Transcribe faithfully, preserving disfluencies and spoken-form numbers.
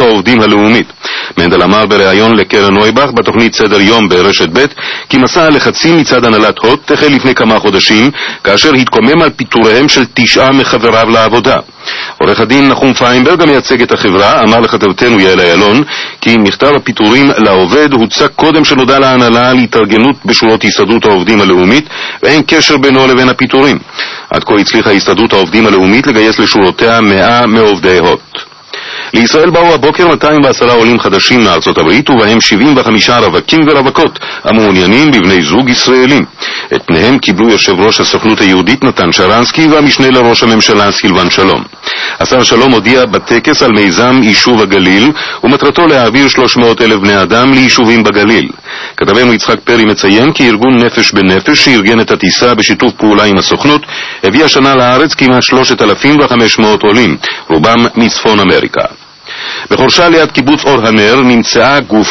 העובדים הלאומית. מנדל אמר בריאיון לקרן נויבך בתוכנית סדר יום ברשת ב' כי מסע הלחצים מצד הנהלת הוט החל לפני כמה חודשים, כאשר התקומם על פיטוריהם של תשעה מחבריו לעבודה. עורך הדין נחום פיינברג, המייצג את החברה, אמר לכתבתנו יעל איילון כי מכתב הפיטורים לעובד הוצא קודם שנודע להנהלה על התארגנות בשורות הסתדרות העובדים הלאומית, ואין קשר בינו לבין הפיטורים. עד כה הצליחה הסתדרות העובדים הלאומית לגייס לשורותיה מאה מעובדי הוט. לישראל באו הבוקר מאתיים ועשרה עולים חדשים מארצות הברית, ובהם שבעים וחמישה רווקים ורווקות המעוניינים בבני זוג ישראלים. את פניהם קיבלו יושב ראש הסוכנות היהודית נתן שרנסקי והמשנה לראש הממשלה סילבן שלום. השר שלום הודיע בטקס על מיזם יישוב הגליל, ומטרתו להעביר שלוש מאות אלף בני אדם ליישובים בגליל. כתבנו יצחק פרי מציין כי ארגון נפש בנפש, שארגן את הטיסה בשיתוף פעולה עם הסוכנות, הביא השנה לארץ כמעט שלושת אלפים וחמש מאות עולים, רובם מצפון אמריקה. בחורשה ליד קיבוץ אור הנר נמצאה גוף